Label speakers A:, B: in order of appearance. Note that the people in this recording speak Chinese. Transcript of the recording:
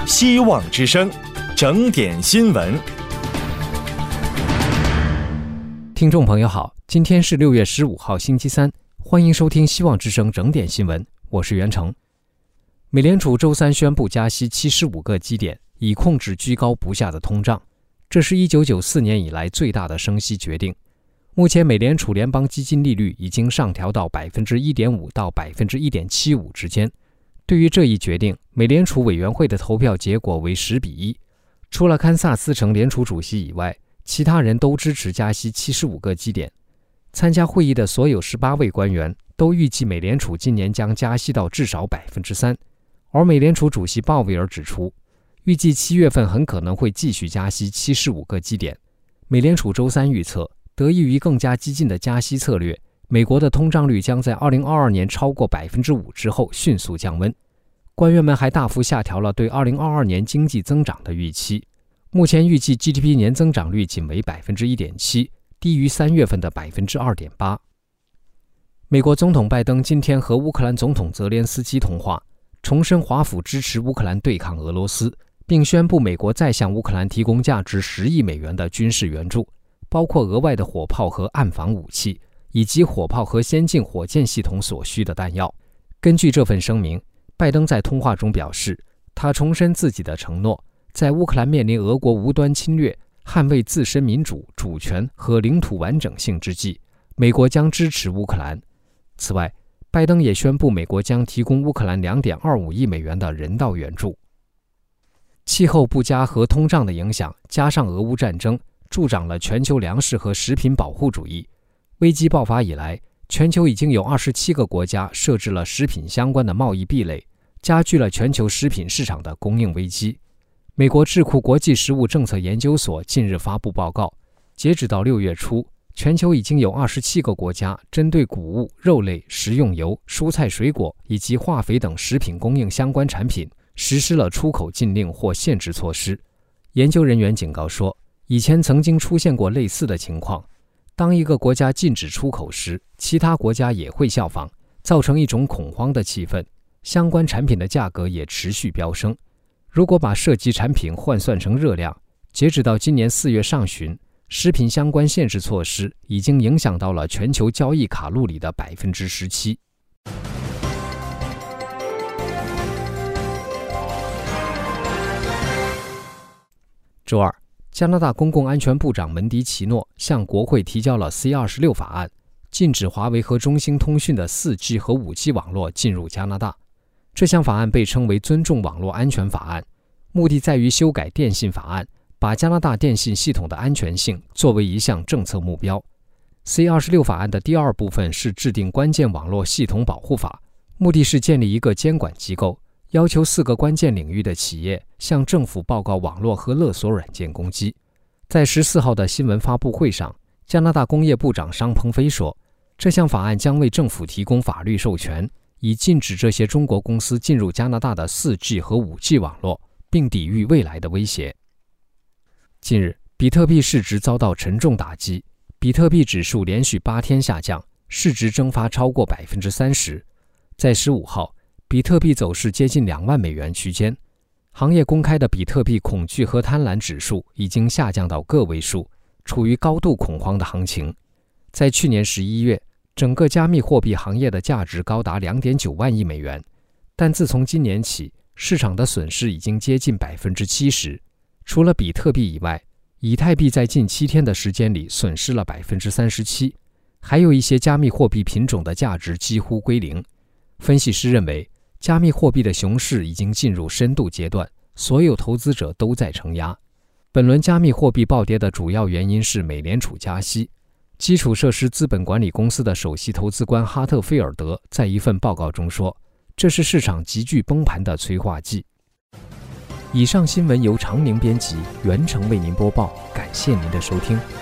A: 希望之声，整点新闻。
B: 听众朋友好，今天是6月15号星期三，欢迎收听希望之声整点新闻，我是袁成。美联储周三宣布加息75个基点，以控制居高不下的通胀，这是1994年以来最大的升息决定。目前美联储联邦基金利率已经上调到 1.5% 到 1.75% 之间。对于这一决定，美联储委员会的投票结果为10比1。除了堪萨斯城联储主席以外，其他人都支持加息75个基点。参加会议的所有18位官员都预计美联储今年将加息到至少 3%。而美联储主席鲍威尔指出，预计7月份很可能会继续加息75个基点。美联储周三预测，得益于更加激进的加息策略，美国的通胀率将在2022年超过 5% 之后迅速降温。官员们还大幅下调了对2022年经济增长的预期，目前预计 GDP 年增长率仅为 1.7%， 低于3月份的 2.8%。美国总统拜登今天和乌克兰总统泽连斯基通话，重申华府支持乌克兰对抗俄罗斯，并宣布美国再向乌克兰提供价值10亿美元的军事援助，包括额外的火炮和岸防武器，以及火炮和先进火箭系统所需的弹药。根据这份声明，拜登在通话中表示，他重申自己的承诺，在乌克兰面临俄国无端侵略、捍卫自身民主、主权和领土完整性之际，美国将支持乌克兰。此外，拜登也宣布美国将提供乌克兰 2.25 亿美元的人道援助。气候不佳和通胀的影响，加上俄乌战争，助长了全球粮食和食品保护主义。危机爆发以来，全球已经有27个国家设置了食品相关的贸易壁垒，加剧了全球食品市场的供应危机。美国智库国际食物政策研究所近日发布报告，截止到6月初，全球已经有27个国家针对谷物、肉类、食用油、蔬菜水果以及化肥等食品供应相关产品实施了出口禁令或限制措施。研究人员警告说，以前曾经出现过类似的情况，当一个国家禁止出口时，其他国家也会效仿，造成一种恐慌的气氛，相关产品的价格也持续飙升。如果把涉及产品换算成热量，截止到今年4月上旬，食品相关限制措施已经影响到了全球交易卡路里的 17%。周二，加拿大公共安全部长门迪奇诺向国会提交了 C26 法案，禁止华为和中兴通讯的 4G 和 5G 网络进入加拿大。这项法案被称为尊重网络安全法案，目的在于修改电信法案，把加拿大电信系统的安全性作为一项政策目标。C26 法案的第二部分是制定关键网络系统保护法，目的是建立一个监管机构，要求4个关键领域的企业向政府报告网络和勒索软件攻击。在14号的新闻发布会上，加拿大工业部长商鹏飞说，这项法案将为政府提供法律授权，以禁止这些中国公司进入加拿大的 4G 和 5G 网络，并抵御未来的威胁。近日，比特币市值遭到沉重打击，比特币指数连续8天下降，市值蒸发超过 30%。在15号，比特币走势接近2万美元区间。行业公开的比特币恐惧和贪婪指数已经下降到个位数，处于高度恐慌的行情。在去年11月，整个加密货币行业的价值高达 2.9 万亿美元，但自从今年起，市场的损失已经接近 70%。除了比特币以外，以太币在近7天的时间里损失了 37%， 还有一些加密货币品种的价值几乎归零。分析师认为，加密货币的熊市已经进入深度阶段，所有投资者都在承压。本轮加密货币暴跌的主要原因是美联储加息。基础设施资本管理公司的首席投资官哈特菲尔德在一份报告中说，这是市场急剧崩盘的催化剂。以上新闻由常宁编辑，袁成为您播报，感谢您的收听。